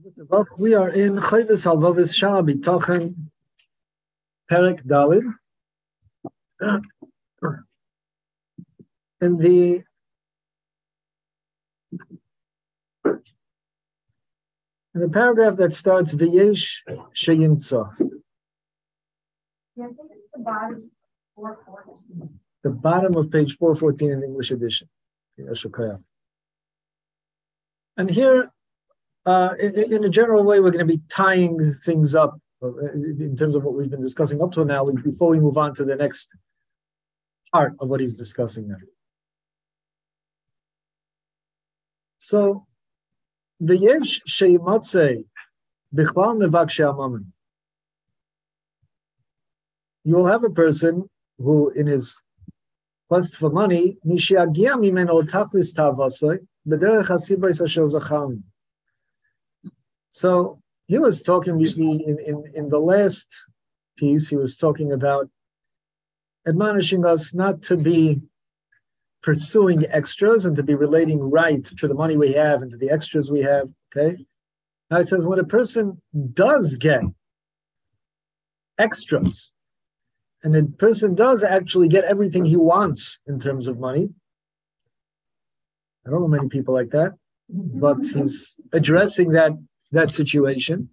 We are in Chayvis Halvavis Shah B'Tochen Perek Dalid. In the paragraph that starts V'yesh Sheyimtza. Yeah, I think it's the bottom 414. The bottom of page 414 in the English edition. And here, in a general way, we're going to be tying things up in terms of what we've been discussing up till now, before we move on to the next part of what he's discussing now. So, V'yesh sheyimatzei bichlal mevakshei amamin. You will have a person who, in his quest for money, mishiagia mimeno tachlis tavasei b'derech hasibos asher zacharnu. So he was talking in the last piece. He was talking about admonishing us not to be pursuing extras and to be relating right to the money we have and to the extras we have. Okay. Now it says when a person does get extras, and a person does actually get everything he wants in terms of money. I don't know many people like that, but he's addressing that situation.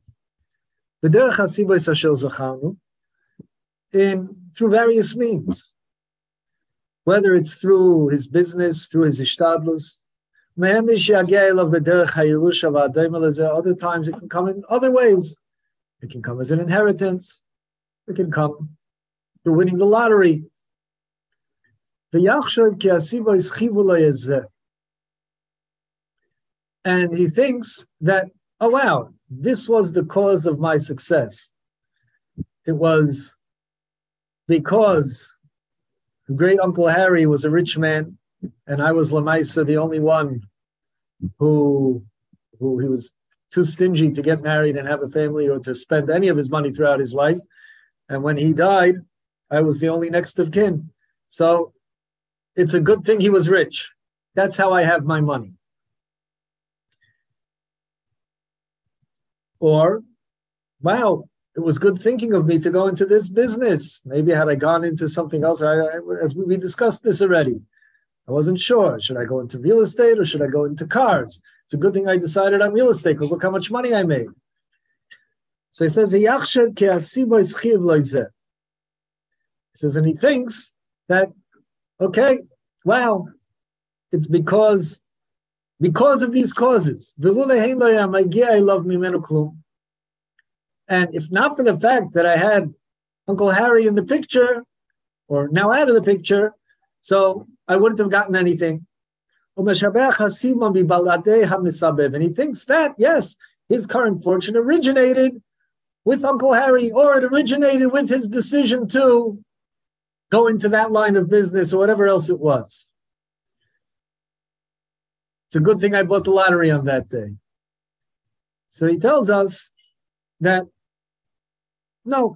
Through various means. Whether it's through his business, through his ishtadlus. Other times it can come in other ways. It can come as an inheritance. It can come through winning the lottery. And he thinks that, oh wow, this was the cause of my success. It was because great Uncle Harry was a rich man, and I was Lamaisa, the only one who he was too stingy to get married and have a family or to spend any of his money throughout his life. And when he died, I was the only next of kin. So it's a good thing he was rich. That's how I have my money. Or, wow, it was good thinking of me to go into this business. Maybe had I gone into something else, as we discussed this already, I wasn't sure. Should I go into real estate or should I go into cars? It's a good thing I decided on real estate because look how much money I made. So he says, he says, and he thinks that, okay, wow, it's because of these causes. And if not for the fact that I had Uncle Harry in the picture, or now out of the picture, so I wouldn't have gotten anything. And he thinks that, yes, his current fortune originated with Uncle Harry, or it originated with his decision to go into that line of business or whatever else it was. It's a good thing I bought the lottery on that day. So he tells us that, no.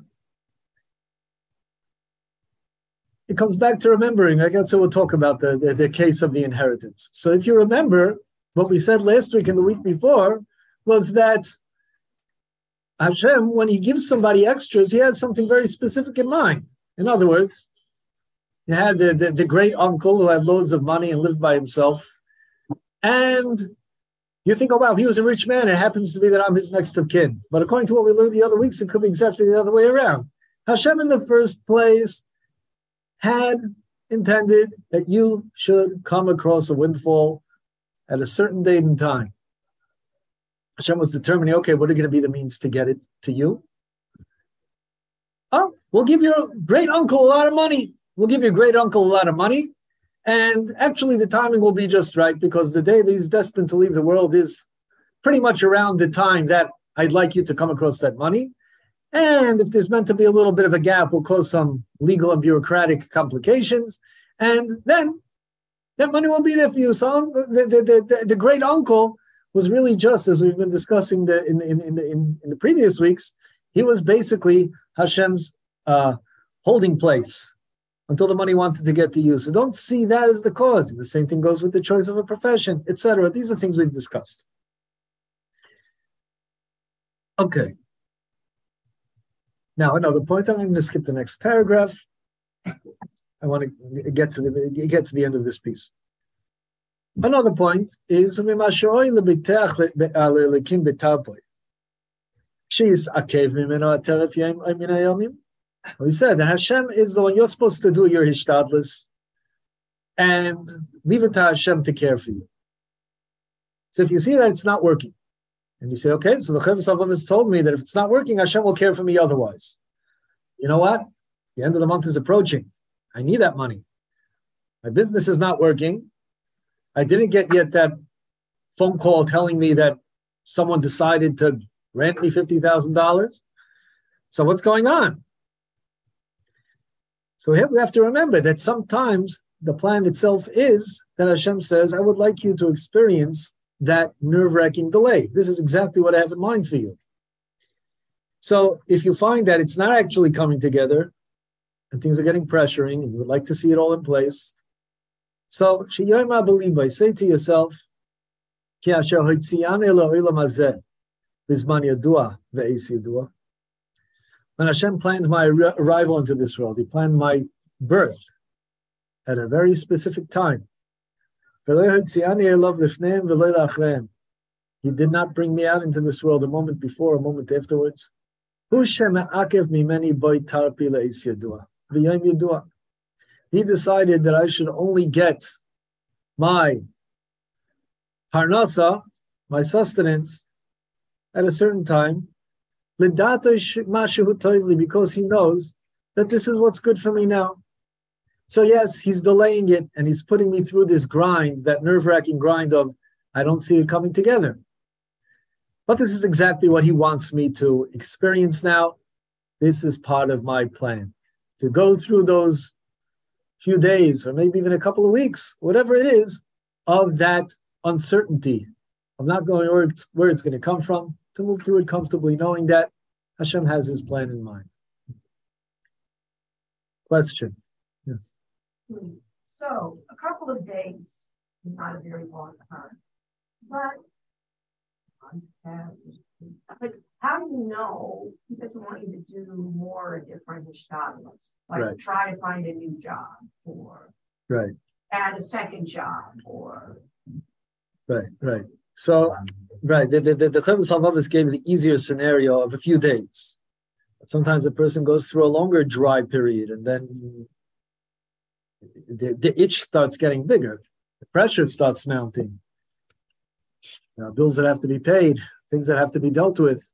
It comes back to remembering. I guess we'll talk about the case of the inheritance. So if you remember, what we said last week and the week before was that Hashem, when he gives somebody extras, he has something very specific in mind. In other words, you had the great uncle who had loads of money and lived by himself. And you think, oh, wow, he was a rich man. It happens to be that I'm his next of kin. But according to what we learned the other weeks, it could be exactly the other way around. Hashem in the first place had intended that you should come across a windfall at a certain date and time. Hashem was determining, okay, what are going to be the means to get it to you? Oh, we'll give your great uncle a lot of money. We'll give your great uncle a lot of money. And actually, the timing will be just right because the day that he's destined to leave the world is pretty much around the time that I'd like you to come across that money. And if there's meant to be a little bit of a gap, will cause some legal and bureaucratic complications. And then that money will be there for you. So the great uncle was really just, as we've been discussing in the previous weeks, he was basically Hashem's holding place until the money wanted to get to you. So don't see that as the cause. The same thing goes with the choice of a profession, etc. These are things we've discussed. Okay. Now, another point. I'm going to skip the next paragraph. I want to get to the end of this piece. Another point is we said that Hashem is the one you're supposed to do your hishtadlus and leave it to Hashem to care for you. So if you see that it's not working, and you say, okay, so the Chovos HaLevavos has told me that if it's not working, Hashem will care for me otherwise. You know what? The end of the month is approaching. I need that money. My business is not working. I didn't get yet that phone call telling me that someone decided to grant me $50,000. So what's going on? So we have to remember that sometimes the plan itself is that Hashem says, I would like you to experience that nerve-wracking delay. This is exactly what I have in mind for you. So if you find that it's not actually coming together and things are getting pressuring and you would like to see it all in place, so Sheyoma Beliba, say to yourself, Ki asher hoitziani elo'olam hazeh bizman yadua ve'es yadua. When Hashem planned my arrival into this world, He planned my birth at a very specific time. He did not bring me out into this world a moment before, a moment afterwards. He decided that I should only get my parnasa, my sustenance, at a certain time, because He knows that this is what's good for me now. So yes, He's delaying it, and He's putting me through this grind, that nerve-wracking grind of, I don't see it coming together. But this is exactly what He wants me to experience now. This is part of my plan, to go through those few days, or maybe even a couple of weeks, whatever it is, of that uncertainty. I'm not going where it's going to come from, to move through it comfortably, knowing that Hashem has His plan in mind. Question? Yes. So, a couple of days, not a very long time, but how do you know He doesn't want you to do more or different hishtadlus? Like Right. Try to find a new job, or Right. add a second job, or Right. So, right, the Chovos HaLevavos gave the easier scenario of a few days. But sometimes a person goes through a longer dry period, and then the itch starts getting bigger. The pressure starts mounting. Bills that have to be paid, things that have to be dealt with.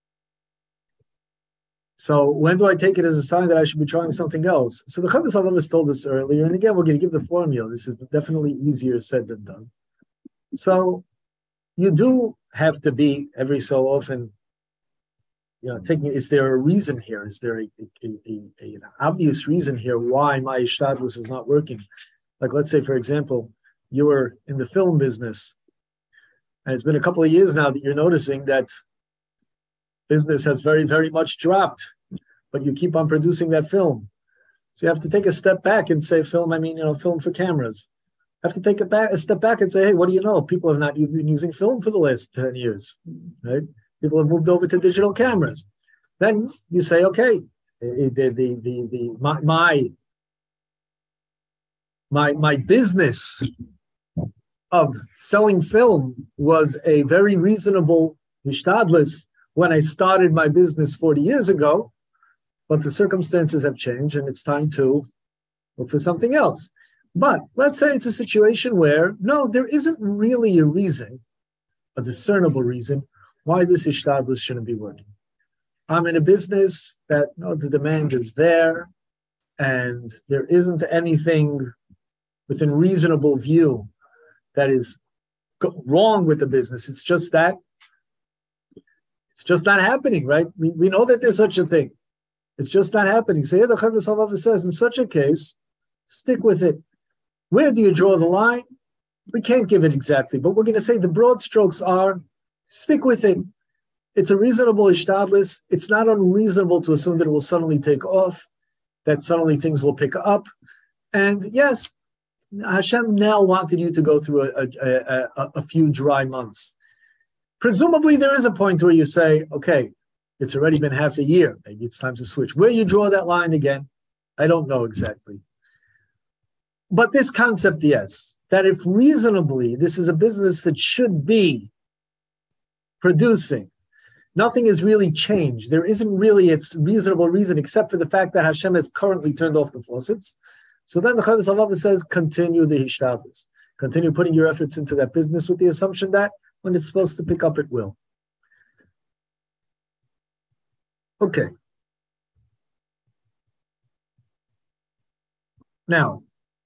So when do I take it as a sign that I should be trying something else? So the Chovos HaLevavos told us earlier, and again, we're going to give the formula. This is definitely easier said than done. So you do have to be every so often, taking, is there a reason here? Is there an obvious reason here why my hishtadlus is not working? Like, let's say, for example, you were in the film business, and it's been a couple of years now that you're noticing that business has very, very much dropped, but you keep on producing that film. So you have to take a step back and say, film for cameras. You have to take a step back and say, hey, what do you know? People have not been using film for the last 10 years, right? People have moved over to digital cameras. Then you say, okay, my business of selling film was a very reasonable hishtadlus when I started my business 40 years ago, but the circumstances have changed and it's time to look for something else. But let's say it's a situation where, no, there isn't really a reason, a discernible reason, why this hishtadlus shouldn't be working. I'm in a business that the demand is there, and there isn't anything within reasonable view that is wrong with the business. It's just that it's just not happening, right? We know that there's such a thing. It's just not happening. So here the Chovos HaLevavos says, in such a case, stick with it. Where do you draw the line? We can't give it exactly, but we're going to say the broad strokes are, stick with it. It's a reasonable hishtadlus. It's not unreasonable to assume that it will suddenly take off, that suddenly things will pick up. And yes, Hashem now wanted you to go through a few dry months. Presumably, there is a point where you say, okay, it's already been half a year. Maybe it's time to switch. Where you draw that line again, I don't know exactly. But this concept, yes, that if reasonably this is a business that should be producing, nothing has really changed. There isn't really its reasonable reason except for the fact that Hashem has currently turned off the faucets. So then the Chovos HaLevavos says, continue the hishtadlus. Continue putting your efforts into that business with the assumption that when it's supposed to pick up, it will. Okay. Now,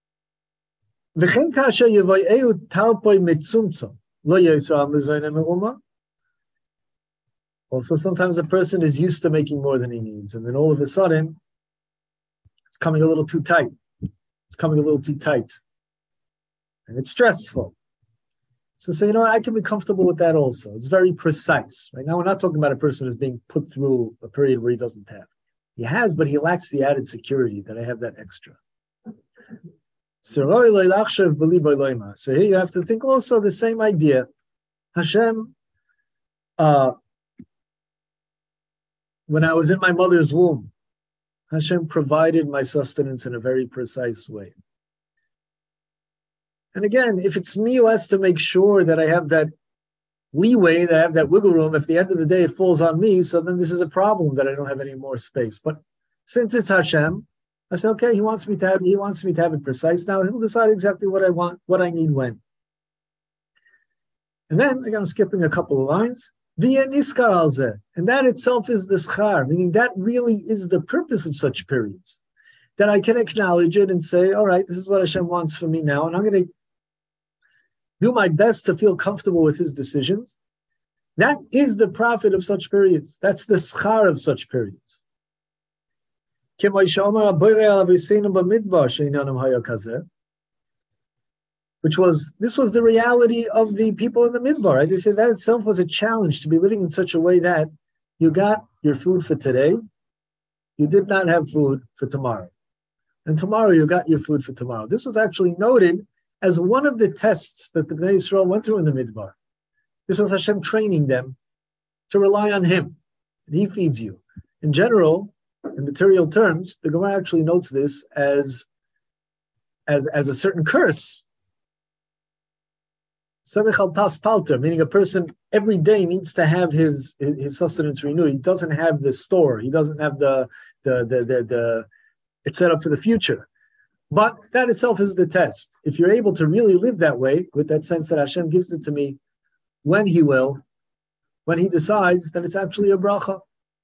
also, sometimes a person is used to making more than he needs, and then all of a sudden, it's coming a little too tight. It's coming a little too tight. And it's stressful. So you know what, I can be comfortable with that also. It's very precise. Right now, we're not talking about a person who's being put through a period where he doesn't have. He has, but he lacks the added security that I have that extra. So here you have to think also the same idea. Hashem, when I was in my mother's womb, Hashem provided my sustenance in a very precise way. And again, if it's me who has to make sure that I have that leeway, that I have that wiggle room, if at the end of the day it falls on me, so then this is a problem that I don't have any more space. But since it's Hashem, I say, okay, He wants me to have it precise now, and He'll decide exactly what I want, what I need when. And then, again, I'm skipping a couple of lines. And that itself is the schar, meaning that really is the purpose of such periods. That I can acknowledge it and say, all right, this is what Hashem wants from me now, and I'm going to do my best to feel comfortable with His decisions. That is the profit of such periods. That's the schar of such periods. This was the reality of the people in the Midbar. Right? They say that itself was a challenge to be living in such a way that you got your food for today, you did not have food for tomorrow. And tomorrow you got your food for tomorrow. This was actually noted as one of the tests that the Bnei Yisrael went through in the Midbar. This was Hashem training them to rely on Him. And He feeds you. In general, in material terms, the Gemara actually notes this as a certain curse. Samech al pas palter, meaning a person every day needs to have his sustenance renewed. He doesn't have the store. He doesn't have the it's set up for the future. But that itself is the test. If you're able to really live that way, with that sense that Hashem gives it to me when He will, when He decides, then it's actually a bracha.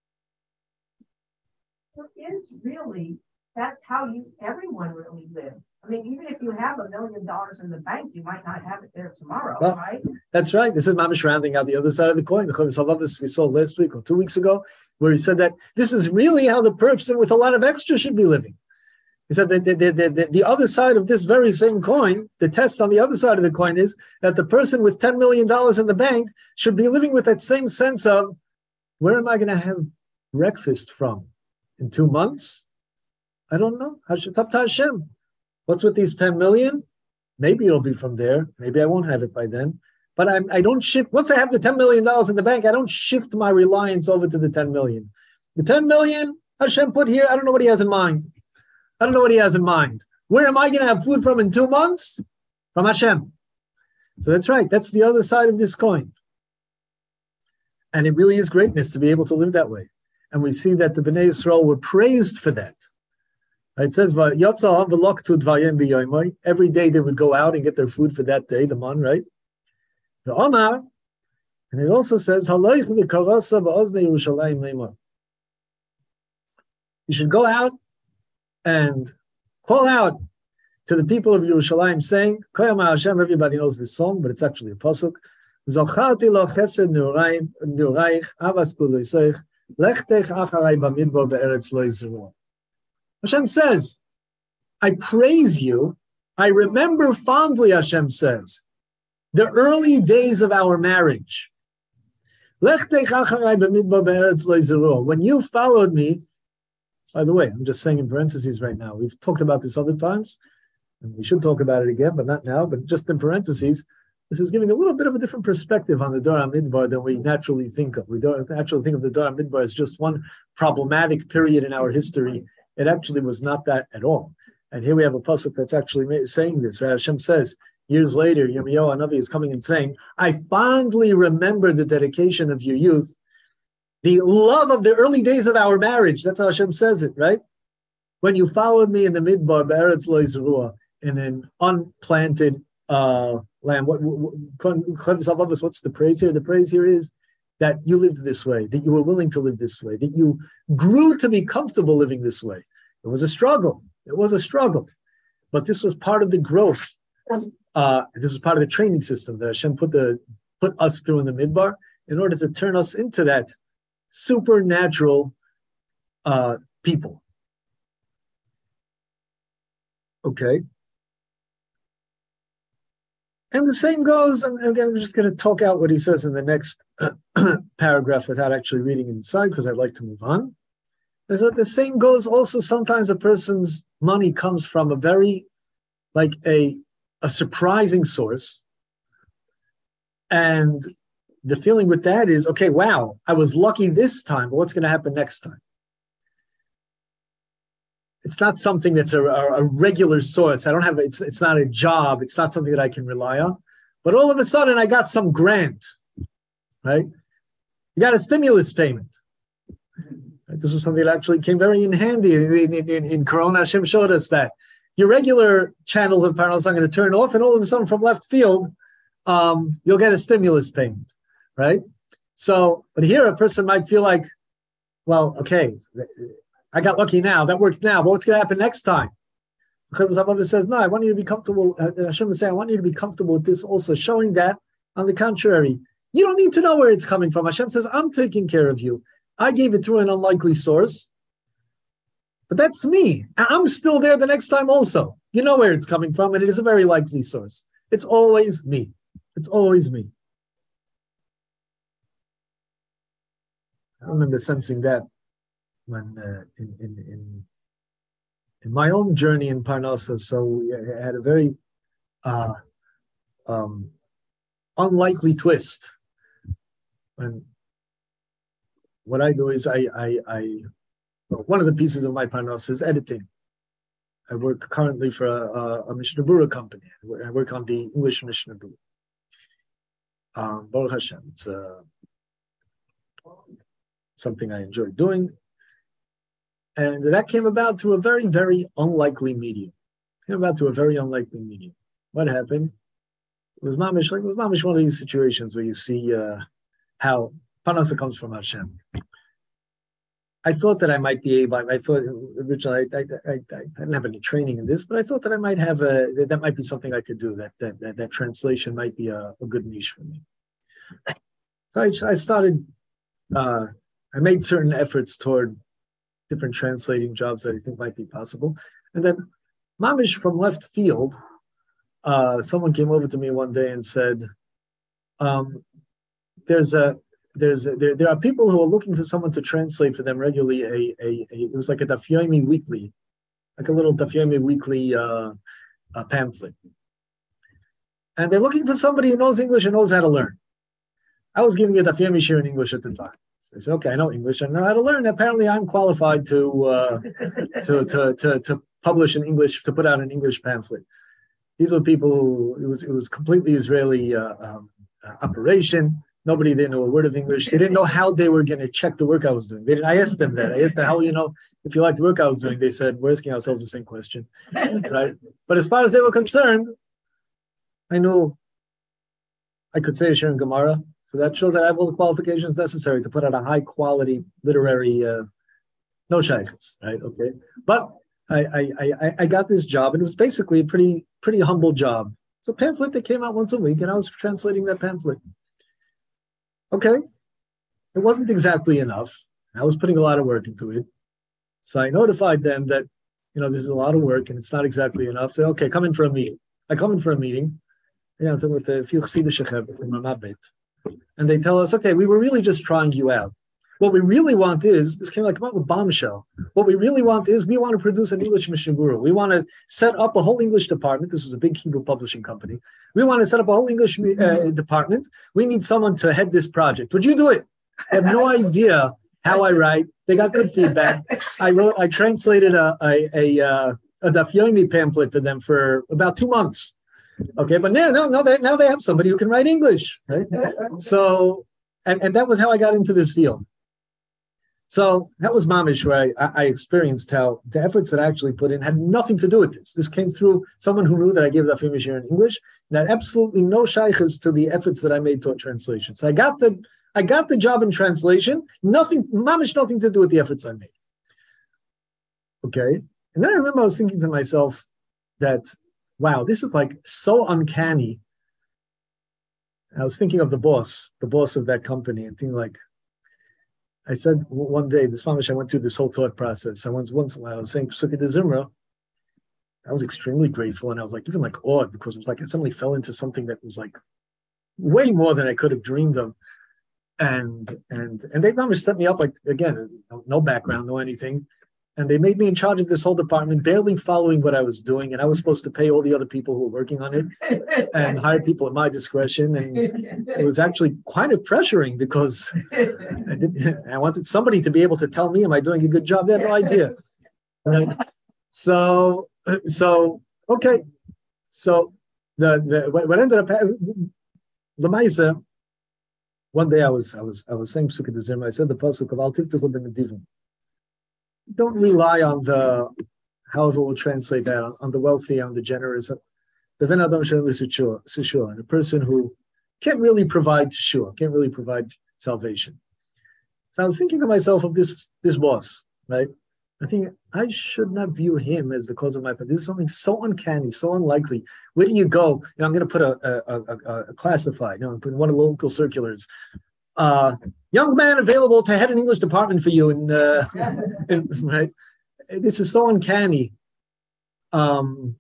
Really, that's how everyone really lives. I mean, even if you have $1 million in the bank, you might not have it there tomorrow, right? That's right. This is Mamish rounding out the other side of the coin. The Chovos HaLevavos we saw last week or 2 weeks ago, where he said that this is really how the person with a lot of extra should be living. He said that the other side of this very same coin, the test on the other side of the coin is that the person with $10 million in the bank should be living with that same sense of, where am I going to have breakfast from? In 2 months? I don't know. It's up to Hashem. What's with these 10 million? Maybe it'll be from there. Maybe I won't have it by then. But I don't shift. Once I have the $10 million in the bank, I don't shift my reliance over to the 10 million. The 10 million Hashem put here, I don't know what He has in mind. I don't know what He has in mind. Where am I going to have food from in 2 months? From Hashem. So that's right. That's the other side of this coin. And it really is greatness to be able to live that way. And we see that the Bnei Yisrael were praised for that. It says, every day they would go out and get their food for that day, the man, right? The Omar, and it also says, you should go out and call out to the people of Yerushalayim saying, everybody knows this song, but it's actually a pasuk. Hashem says, I praise you. I remember fondly, Hashem says, the early days of our marriage. When you followed me, by the way, I'm just saying in parentheses right now, we've talked about this other times, and we should talk about it again, but not now, but just in parentheses, this is giving a little bit of a different perspective on the Dor HaMidbar than we naturally think of. We don't naturally think of the Dor HaMidbar as just one problematic period in our history. It actually was not that at all. And here we have a pasuk that's actually saying this. Right? Hashem says, years later, Yirmiyahu Hanavi is coming and saying, I fondly remember the dedication of your youth, the love of the early days of our marriage. That's how Hashem says it, right? When you followed me in the Midbar, Be'eretz Lo Yizruah, in an unplanted land. What's the praise here? The praise here is that you lived this way, that you were willing to live this way, that you grew to be comfortable living this way. It was a struggle. It was a struggle. But this was part of the growth. This was part of the training system that Hashem put us through in the Midbar in order to turn us into that supernatural people. Okay. And the same goes, and again, I'm just going to talk out what he says in the next paragraph without actually reading inside because I'd like to move on. And so the same goes also sometimes a person's money comes from a very, like a surprising source. And the feeling with that is, okay, wow, I was lucky this time, but what's going to happen next time? It's not something that's a regular source. I don't have, it's not a job. It's not something that I can rely on. But all of a sudden I got some grant, right? You got a stimulus payment. Right? This is something that actually came very in handy. In Corona, Hashem showed us that your regular channels of parnassus are going to turn off and all of a sudden from left field, you'll get a stimulus payment, right? So, but here a person might feel like, well, okay, I got lucky now. That worked now. But what's going to happen next time? Chavis says, no, I want you to be comfortable. Hashem is saying, I want you to be comfortable with this also, showing that, on the contrary, you don't need to know where it's coming from. Hashem says, I'm taking care of you. I gave it through an unlikely source. But that's me. I'm still there the next time also. You know where it's coming from, and it is a very likely source. It's always me. It's always me. I remember sensing that when in my own journey in Parnassus. So I had a very unlikely twist. And what I do is one of the pieces of my Parnassus is editing. I work currently for a Mishnah Berurah company. I work on the English Mishnah Berurah. Baruch Hashem, it's something I enjoy doing. And that came about through a very, very unlikely medium. What happened? It was mamish one of these situations where you see how Parnassus comes from Hashem. I thought that I might be able. I thought originally I didn't have any training in this, but I thought that I might have that might be something I could do. That translation might be a good niche for me. So I started. I made certain efforts toward different translating jobs that I think might be possible. And then, mamish from left field, someone came over to me one day and said, there are people who are looking for someone to translate for them regularly. It was like a Daf Yomi weekly, like a little Daf Yomi weekly pamphlet. And they're looking for somebody who knows English and knows how to learn. I was giving a Daf Yomi share in English at the time. They said, okay, I know English, I know how to learn. Apparently I'm qualified to publish in English, to put out an English pamphlet. These were people who, it was completely Israeli operation. Nobody didn't know a word of English. They didn't know how they were going to check the work I was doing. I asked them that. I asked them, how will you know if you like the work I was doing? They said, we're asking ourselves the same question, right? But as far as they were concerned, I knew I could say a shir in Gemara. So that shows that I have all the qualifications necessary to put out a high quality literary, no shaykhs, right? Okay. But I got this job, and it was basically a pretty humble job. It's a pamphlet that came out once a week, and I was translating that pamphlet. Okay. It wasn't exactly enough. I was putting a lot of work into it. So I notified them that, this is a lot of work and it's not exactly enough. So, okay, come in for a meeting. I come in for a meeting. I'm talking with a few Chassidish from Ramabit. And they tell us, okay, we were really just trying you out. What we really want is, this came like about with bombshell. What we really want is, we want to produce an English Mishnah Guru. We want to set up a whole English department. This was a big Hebrew publishing company. We want to set up a whole English department. We need someone to head this project. Would you do it? I have no idea how I write. They got good feedback. I translated a Daf Yomi pamphlet for them for about 2 months. Okay, but now they have somebody who can write English, right? So, and that was how I got into this field. So that was mamish, where I experienced how the efforts that I actually put in had nothing to do with this. This came through someone who knew that I gave Daf Yomi in English, and had absolutely no shaykhs to the efforts that I made toward translation. So I got the job in translation, mamish nothing to do with the efforts I made. Okay, and then I remember I was thinking to myself that, wow, this is like so uncanny. I was thinking of the boss of that company, and thinking like, I said one day, this mamish, I went through this whole thought process. Once when I was saying Pesukei de Zimra, I was extremely grateful, and I was like even like awed, because it was like I suddenly fell into something that was like way more than I could have dreamed of. And they mamish set me up, like, again, no background, no anything. And they made me in charge of this whole department, barely following what I was doing. And I was supposed to pay all the other people who were working on it and hire people at my discretion. And it was actually kind of pressuring, because I wanted somebody to be able to tell me, am I doing a good job? They had no idea. Right? So okay. So what ended up happening, Lamaisa, one day I was saying Pesukei de Zimra. I said the pasuk of Al Tiftachu b'Nedivim. Don't rely on however we'll translate that, on the wealthy, on the generous. But then Adam and a person who can't really provide teshua, can't really provide salvation. So I was thinking to myself of this boss, right? I think I should not view him as the cause of my pain. This is something so uncanny, so unlikely. Where do you go? I'm going to put a classified, put one of the local circulars. Young man available to head an English department for you. Right? This is so uncanny. And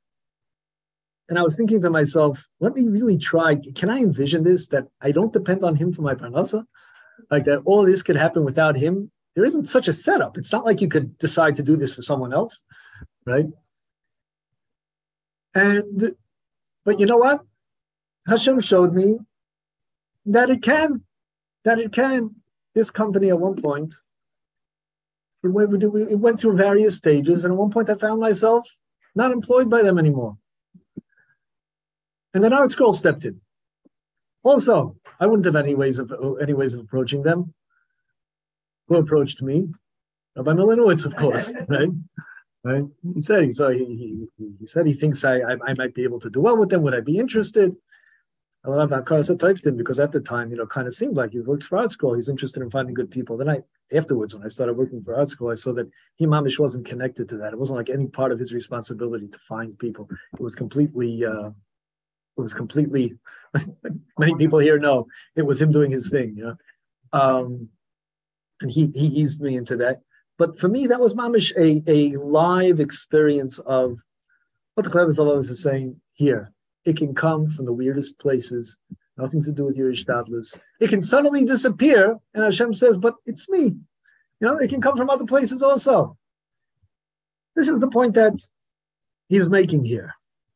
I was thinking to myself, let me really try. Can I envision this, that I don't depend on him for my parnasa? Like that all this could happen without him? There isn't such a setup. It's not like you could decide to do this for someone else, right? But you know what? Hashem showed me that it can. This company at one point, it went through various stages, and at one point I found myself not employed by them anymore. And then ArtScroll stepped in. Also, I wouldn't have any ways of approaching them. Who approached me? Rabbi Milanowitz, of course, right? He said he thinks I might be able to do well with them. Would I be interested? Because at the time, kind of seemed like he works for ArtScroll. He's interested in finding good people. Then afterwards, when I started working for ArtScroll, I saw that he mamish wasn't connected to that. It wasn't like any part of his responsibility to find people. It was completely, many people here know, it was him doing his thing, and he eased me into that. But for me, that was mamish a live experience of what the Chave's Allah is saying here. It can come from the weirdest places, nothing to do with your ishtadlus. It can suddenly disappear, and Hashem says, but it's me. It can come from other places also. This is the point that he's making here.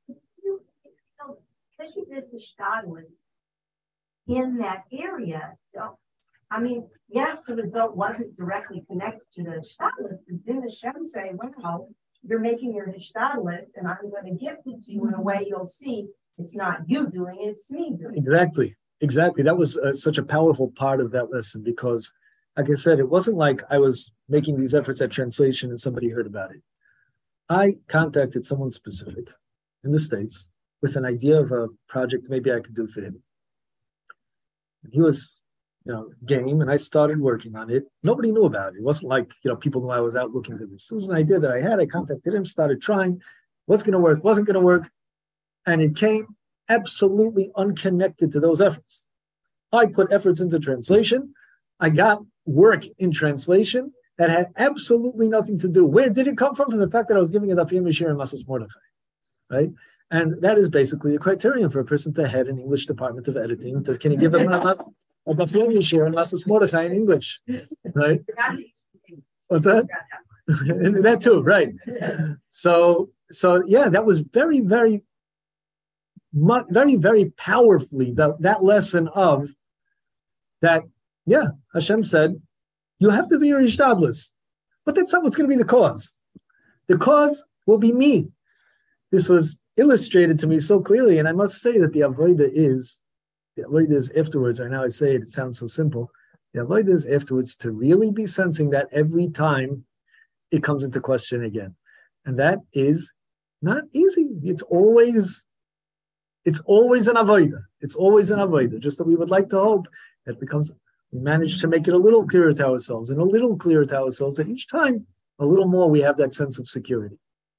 Because you did the ishtadlus in that area, so, yes, the result wasn't directly connected to the ishtadlus, but didn't Hashem say, well, you're making your ishtadlus, and I'm going to gift it to you in a way you'll see it's not you doing it, it's me doing it. Exactly. That was such a powerful part of that lesson, because, like I said, it wasn't like I was making these efforts at translation and somebody heard about it. I contacted someone specific in the States with an idea of a project maybe I could do for him. He was, game, and I started working on it. Nobody knew about it. It wasn't like, people knew I was out looking for this. It was an idea that I had. I contacted him, started trying. What's going to work? Wasn't going to work. And it came absolutely unconnected to those efforts. I put efforts into translation. I got work in translation that had absolutely nothing to do. Where did it come from? From the fact that I was giving a Daf Yomi Shir and Masas Mordechai, right? And that is basically a criterion for a person to head an English department of editing. Can you give them About Yom Yeshua and Masas Mordechai in English, right? What's that? That too, right? So yeah, that was very, very, very, very powerfully that lesson of that. Yeah, Hashem said, you have to do your ishtadlus, but that's not what's going to be the cause. The cause will be me. This was illustrated to me so clearly, and I must say that the avodah is afterwards. Right now I say it sounds so simple. The avodah is afterwards to really be sensing that every time it comes into question again. And that is not easy. It's always an avodah. It's always an avodah. Just that we would like to hope that we manage to make it a little clearer to ourselves and a little clearer to ourselves. And each time, a little more, we have that sense of security.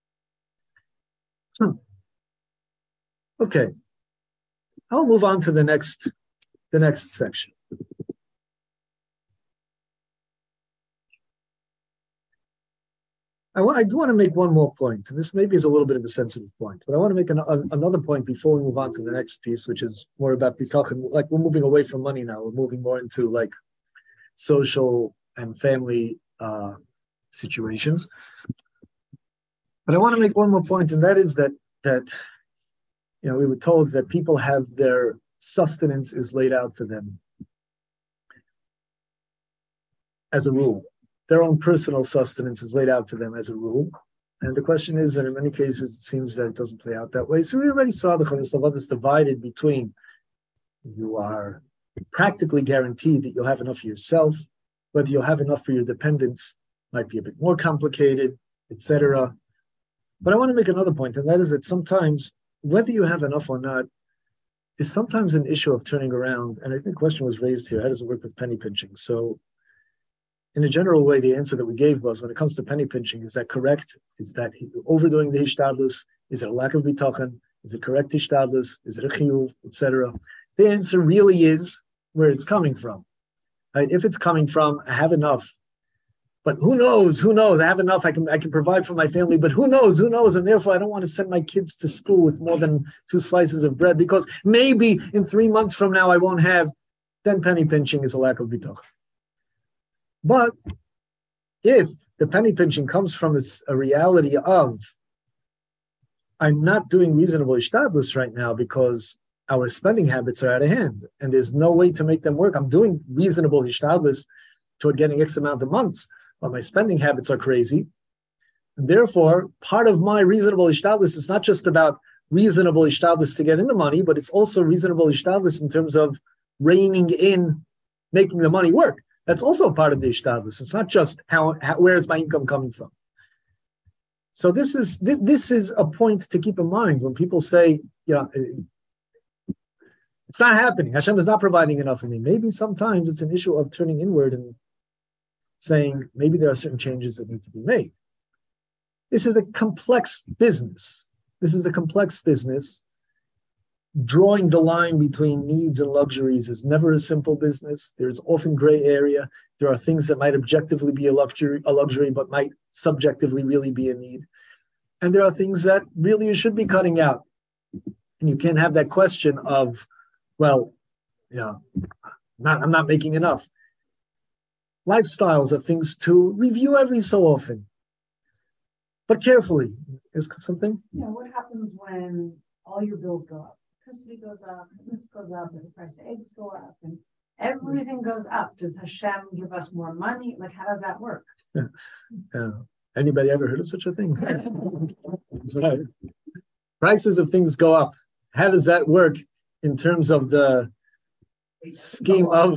Okay. I'll move on to the next section. I do want to make one more point, and this maybe is a little bit of a sensitive point, but I want to make another point before we move on to the next piece, which is more about talking, like we're moving away from money now. We're moving more into like social and family situations. But I want to make one more point, and that is that we were told that people have their sustenance is laid out for them as a rule. Their own personal sustenance is laid out for them as a rule. And the question is that in many cases, it seems that it doesn't play out that way. So we already saw the Chovos HaLevavos divided between you are practically guaranteed that you'll have enough for yourself, whether you'll have enough for your dependents might be a bit more complicated, etc. But I want to make another point, and that is that sometimes, whether you have enough or not, is sometimes an issue of turning around. And I think the question was raised here, how does it work with penny pinching? So in a general way, the answer that we gave was, when it comes to penny pinching, is that correct? Is that overdoing the hishtadlus? Is it a lack of bitachon? Is it correct hishtadlus? Is it a chiyuv, etc.? The answer really is where it's coming from. Right? If it's coming from, I have enough, but who knows? I have enough. I can provide for my family, but who knows? And therefore, I don't want to send my kids to school with more than 2 slices of bread because maybe in 3 months from now I won't have. Then penny pinching is a lack of bitachon. But if the penny pinching comes from a reality of, I'm not doing reasonable ishtadlus right now because our spending habits are out of hand and there's no way to make them work. I'm doing reasonable ishtadlus toward getting X amount of months, but my spending habits are crazy. And therefore, part of my reasonable ishtadlus is not just about reasonable ishtadlus to get in the money, but it's also reasonable ishtadlus in terms of reining in, making the money work. That's also part of the ishtadlus. It's not just where is my income coming from. So this is a point to keep in mind when people say, it's not happening. Hashem is not providing enough for me. Maybe sometimes it's an issue of turning inward and saying maybe there are certain changes that need to be made. This is a complex business. Drawing the line between needs and luxuries is never a simple business. There's often gray area. There are things that might objectively be a luxury, but might subjectively really be a need. And there are things that really you should be cutting out. And you can't have that question of, I'm not making enough. Lifestyles are things to review every so often, but carefully. Is something? What happens when all your bills go up? Electricity goes up, this goes up, and the price of eggs go up, and everything goes up. Does Hashem give us more money? Like, how does that work? Anybody ever heard of such a thing? Right. Prices of things go up. How does that work in terms of the scheme of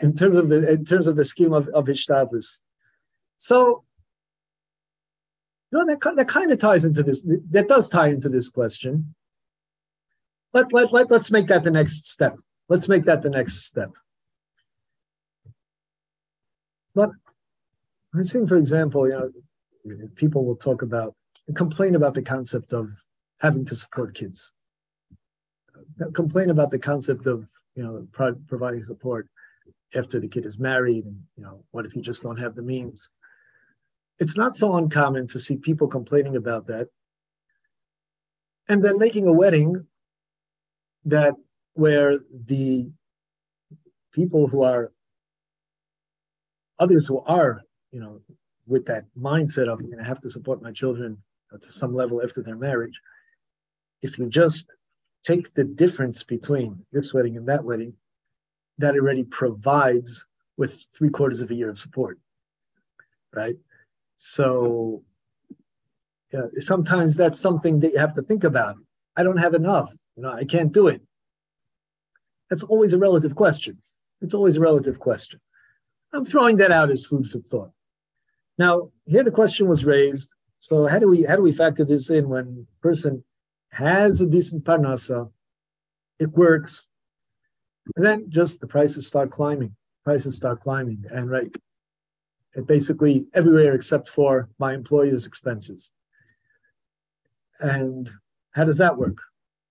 hishtadlus? So, that kind of ties into this. That does tie into this question. Let's make that the next step. But I think, for example, people will complain about the concept of having to support kids. Complain about the concept of providing support after the kid is married, and what if you just don't have the means? It's not so uncommon to see people complaining about that, and then making a wedding where the people who are, others who are, with that mindset of, I'm going to have to support my children to some level after their marriage. If you just take the difference between this wedding and that wedding, that already provides with 3/4 of a year of support, right? So sometimes that's something that you have to think about. I don't have enough, I can't do it. That's always a relative question. It's always a relative question. I'm throwing that out as food for thought. Now, here the question was raised. So how do we factor this in when a person has a decent parnasa, it works, and then just the prices start climbing. And right, it basically everywhere except for my employer's expenses. And how does that work?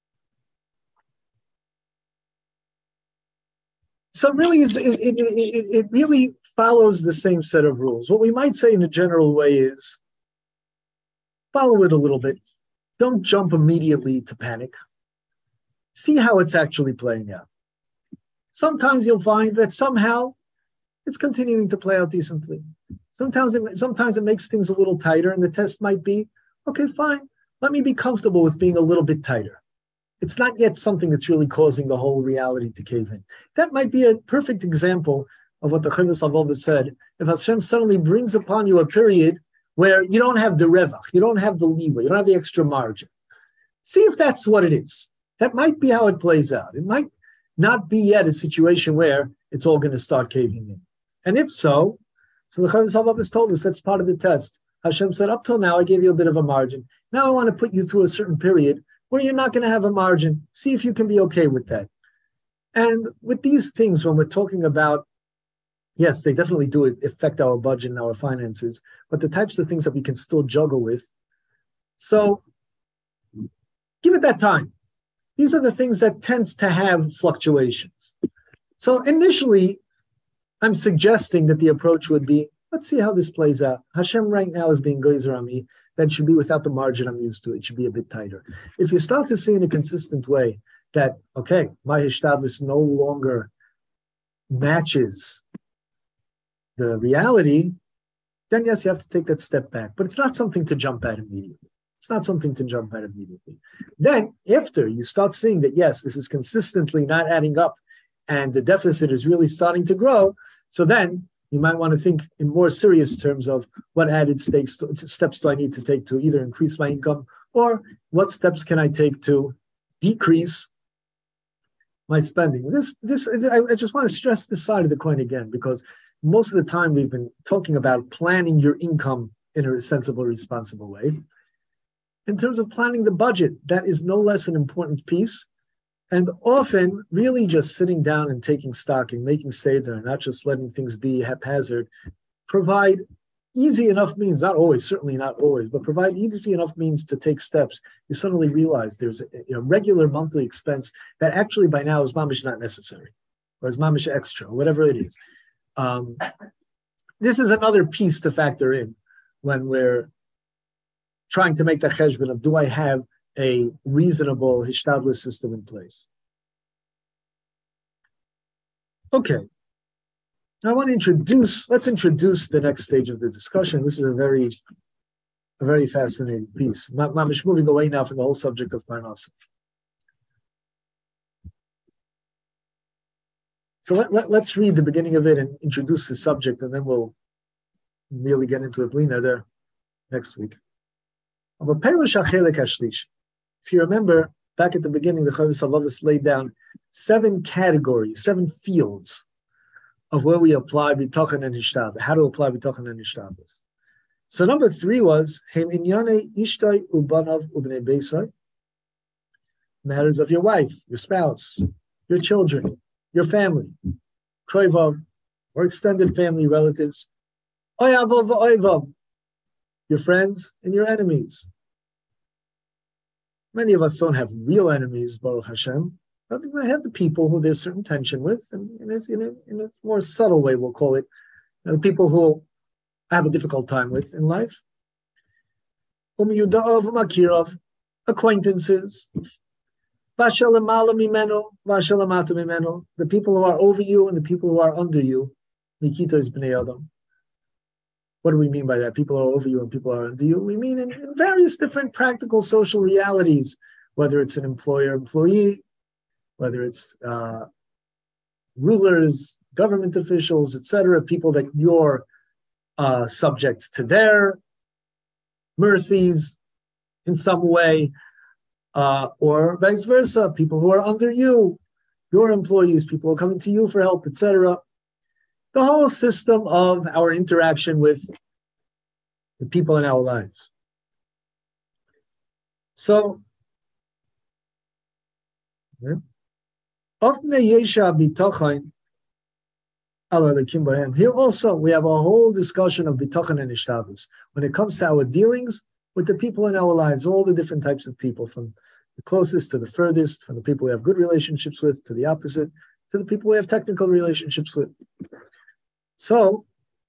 So really, it really follows the same set of rules. What we might say in a general way is, follow it a little bit. Don't jump immediately to panic. See how it's actually playing out. Sometimes you'll find that somehow it's continuing to play out decently. Sometimes it makes things a little tighter, and the test might be, okay, fine, let me be comfortable with being a little bit tighter. It's not yet something that's really causing the whole reality to cave in. That might be a perfect example of what the Chovos HaLevavos said. If Hashem suddenly brings upon you a period where you don't have the revach, you don't have the leeway, you don't have the extra margin. See if that's what it is. That might be how it plays out. It might not be yet a situation where it's all going to start caving in. And if so the Chovos HaLevavos told us that's part of the test. Hashem said, up till now, I gave you a bit of a margin. Now I want to put you through a certain period where you're not going to have a margin. See if you can be okay with that. And with these things, when we're talking about, yes, they definitely do affect our budget and our finances, but the types of things that we can still juggle with. So give it that time. These are the things that tends to have fluctuations. So initially, I'm suggesting that the approach would be, let's see how this plays out. Hashem right now is being gozer on me. That should be without the margin I'm used to. It should be a bit tighter. If you start to see in a consistent way that, okay, my hishtadlus no longer matches the reality, then yes, you have to take that step back. But it's not something to jump at immediately. Then, after you start seeing that, yes, this is consistently not adding up and the deficit is really starting to grow, so then you might want to think in more serious terms of what added steps do I need to take to either increase my income, or what steps can I take to decrease my spending. I just want to stress this side of the coin again, because most of the time we've been talking about planning your income in a sensible, responsible way. In terms of planning the budget, that is no less an important piece. And often, really just sitting down and taking stock and making seder and not just letting things be haphazard, provide easy enough means, not always, certainly not always, but provide easy enough means to take steps. You suddenly realize there's a regular monthly expense that actually by now is mamish not necessary, or is mamish extra, or whatever it is. This is another piece to factor in when we're trying to make the cheshbon of, do I have a reasonable hishtadlus system in place? Okay. Now I want to let's introduce the next stage of the discussion. This is a very fascinating piece. Mamish moving away now from the whole subject of parnasa. So let's read the beginning of it and introduce the subject, and then we'll really get into it there next week. If you remember, back at the beginning, the Chovos HaLevavos laid down 7 categories, 7 fields of where we apply bitachon and hishtadlus, how to apply bitachon and hishtadlus. So number 3 was hem inyane ishtai ubanav ubnei beisai, matters of your wife, your spouse, your children, your family, kroivav, or extended family relatives, oyavav v'oivav, your friends and your enemies. Many of us don't have real enemies, Baruch Hashem, but we might have the people who there's certain tension with, and in a more subtle way, we'll call it, the people who I have a difficult time with in life. Acquaintances, The people who are over you and the people who are under you. Nikita is Bnei Adam. What do we mean by that? People are over you and people are under you. We mean in various different practical social realities, whether it's an employer-employee, whether it's rulers, government officials, etc., people that you're subject to their mercies in some way, or vice versa, people who are under you, your employees, people who are coming to you for help, etc. The whole system of our interaction with the people in our lives. So, here also we have a whole discussion of bitachon and ishtavus when it comes to our dealings with the people in our lives, all the different types of people, from the closest to the furthest, from the people we have good relationships with to the opposite, to the people we have technical relationships with. So,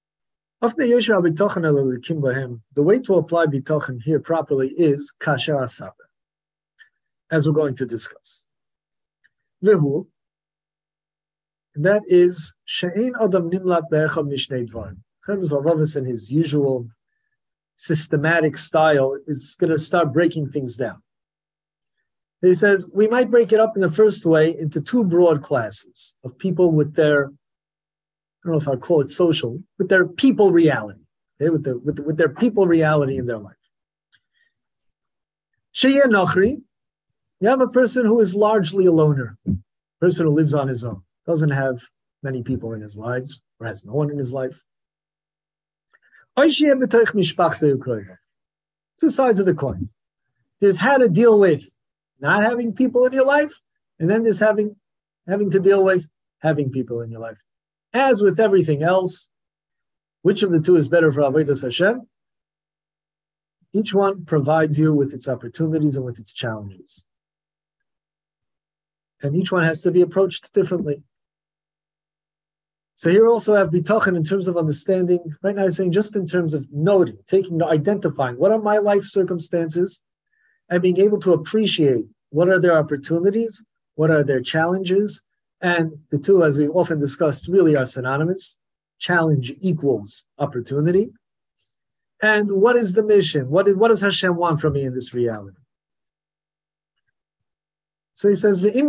the way to apply bitachon here properly is kasher asaber, as we're going to discuss. Vehu, that is she'ein adam nimlat be'echad mishnei dvarim. Chavis Havavis, in his usual systematic style, is going to start breaking things down. He says we might break it up in the first way into two broad classes of people with their, I don't know if I'd call it social, with their people reality, okay? with their people reality in their life. Sheyeh Nachri, you have a person who is largely a loner, a person who lives on his own, doesn't have many people in his lives, or has no one in his life. Two sides of the coin. There's how to deal with not having people in your life, and then there's having to deal with having people in your life. As with everything else, which of the two is better for Avodas Hashem? Each one provides you with its opportunities and with its challenges. And each one has to be approached differently. So here also have bitachon in terms of understanding. Right now I'm saying just in terms of noting, identifying what are my life circumstances, and being able to appreciate what are their opportunities, what are their challenges, and the two, as we've often discussed, really are synonymous. Challenge equals opportunity. And what is the mission? What does Hashem want from me in this reality? So he says, if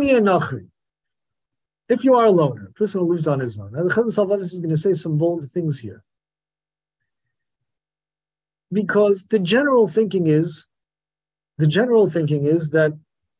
you are a loner, a person who lives on his own. Now the Chavis Havavis is going to say some bold things here. Because the general thinking is that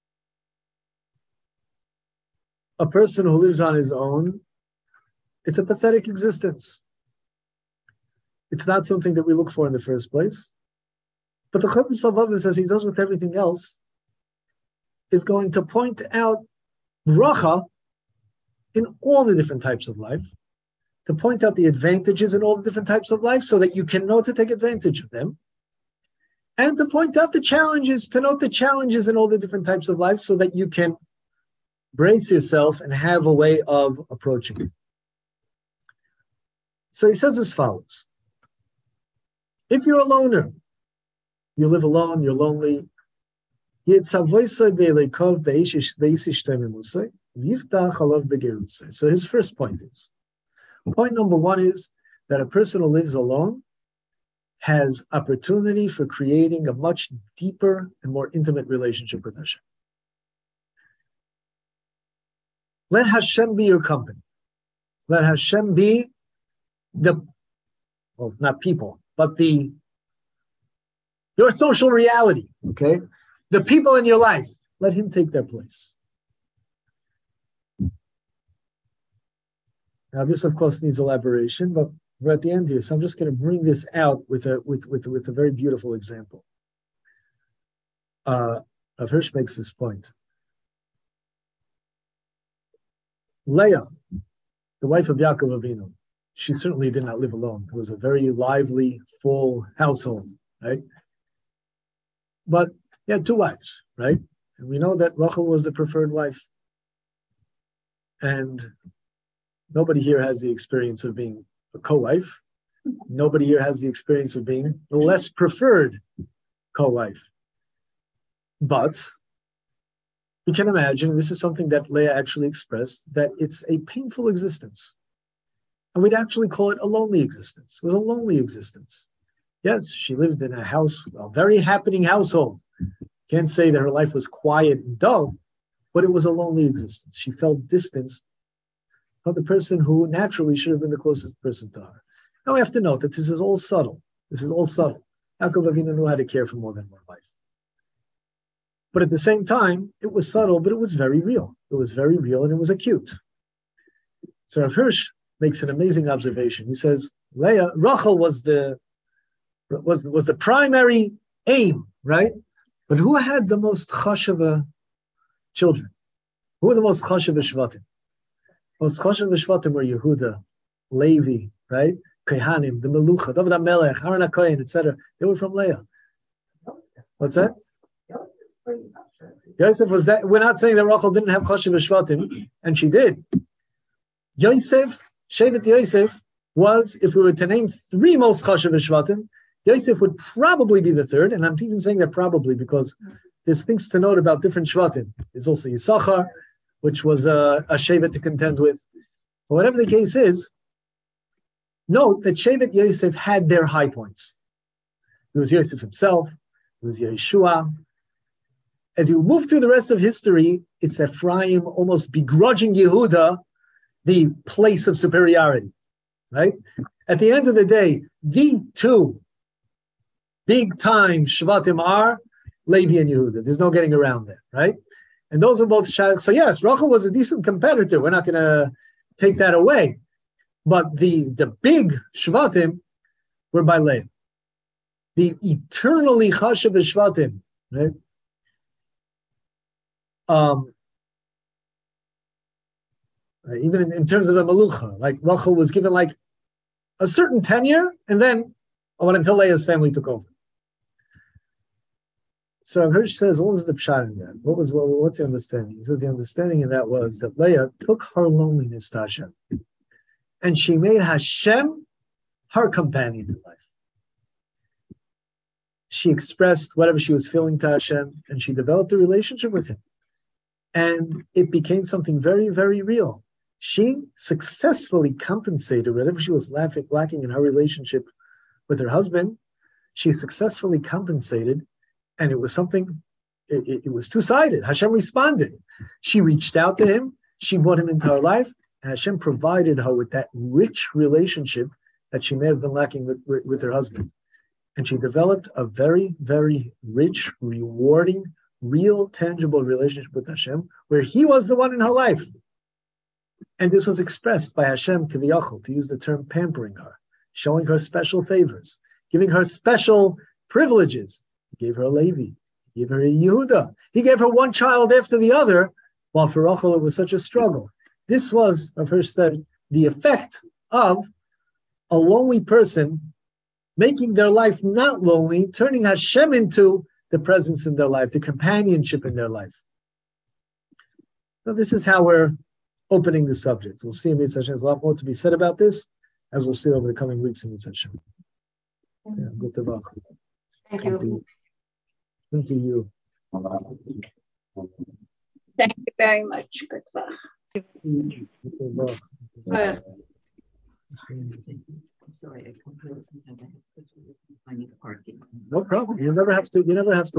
a person who lives on his own, it's a pathetic existence. It's not something that we look for in the first place. But the Chavis Havavis, as he does with everything else, is going to point out bracha in all the different types of life, to point out the advantages in all the different types of life so that you can know to take advantage of them, and to point out the challenges, to note the challenges in all the different types of life so that you can brace yourself and have a way of approaching it. So he says as follows. If you're a loner, you live alone, you're lonely, so his first point is, point number one is that a person who lives alone has opportunity for creating a much deeper and more intimate relationship with Hashem. Let Hashem be your company. Let Hashem be not people, but your social reality, okay? The people in your life, let him take their place. Now, this, of course, needs elaboration, but we're at the end here, so I'm just going to bring this out with a very beautiful example. Rav Hirsch makes this point. Leah, the wife of Yaakov Avinu, she certainly did not live alone. It was a very lively, full household, right? But he had two wives, right? And we know that Rachel was the preferred wife. And nobody here has the experience of being a co-wife. Nobody here has the experience of being the less preferred co-wife. But we can imagine, this is something that Leah actually expressed, that it's a painful existence. And we'd actually call it a lonely existence. It was a lonely existence. Yes, she lived in a house, a very happening household. Can't say that her life was quiet and dull, but it was a lonely existence. She felt distanced from the person who naturally should have been the closest person to her. Now we have to note that this is all subtle. This is all subtle. Yaakov Avinu knew how to care for more than one wife. But at the same time, it was subtle, but it was very real. It was very real and it was acute. So Rav Hirsch makes an amazing observation. He says, Rachel was the primary aim, right? But who had the most chashava children? Who were the most chashava shvatim? Most chashava shvatim were Yehuda, Levi, right? Kehanim, the Melucha, David HaMelech, Aaron HaKohen, etc. They were from Leah. What's that? Yosef was that. We're not saying that Rachel didn't have chashav shvatim, and she did. Yosef, Shevet Yosef, was, if we were to name three most chashav shvatim, Yosef would probably be the third, and I'm even saying that probably because there's things to note about different shvatim. There's also Yisachar, which was a Shevet to contend with. But whatever the case is, note that Shevet Yosef had their high points. It was Yosef himself, it was Yeshua. As you move through the rest of history, it's Ephraim almost begrudging Yehuda the place of superiority, right? At the end of the day, the two big-time Shvatim are Levi and Yehuda. There's no getting around that, right? And those are both Shaykh. So yes, Rachel was a decent competitor. We're not going to take that away. But the big Shvatim were by Leah. The eternally Chashav Shvatim, right? Even in terms of the Melucha, like Rachel was given like a certain tenure, and then until Leah's family took over. So Hirsch says, what was the pshat in that? What's the understanding? He says the understanding in that was that Leah took her loneliness to Hashem, and she made Hashem her companion in life. She expressed whatever she was feeling to Hashem, and she developed a relationship with him. And it became something very, very real. She successfully compensated whatever she was lacking in her relationship with her husband. She successfully compensated, and it was something, it was two-sided. Hashem responded. She reached out to him, she brought him into her life, and Hashem provided her with that rich relationship that she may have been lacking with her husband. And she developed a very, very rich, rewarding, real, tangible relationship with Hashem, where he was the one in her life. And this was expressed by Hashem, Kiviyachol, to use the term pampering her, showing her special favors, giving her special privileges. He gave her a Levi, he gave her a Yehuda, he gave her one child after the other, while for Rachel it was such a struggle. This was, Rav Hirsch said, the effect of a lonely person making their life not lonely, turning Hashem into the presence in their life, the companionship in their life. So this is how we're opening the subject. We'll see in Mitzvah Hashem. There's a lot more to be said about this, as we'll see over the coming weeks in Mitzvah Hashem. Yeah, good to talk. Thank you. Thank you. Thank you very much. Good luck. I'm sorry, I completely sometimes I have to find parking. No problem. You never have to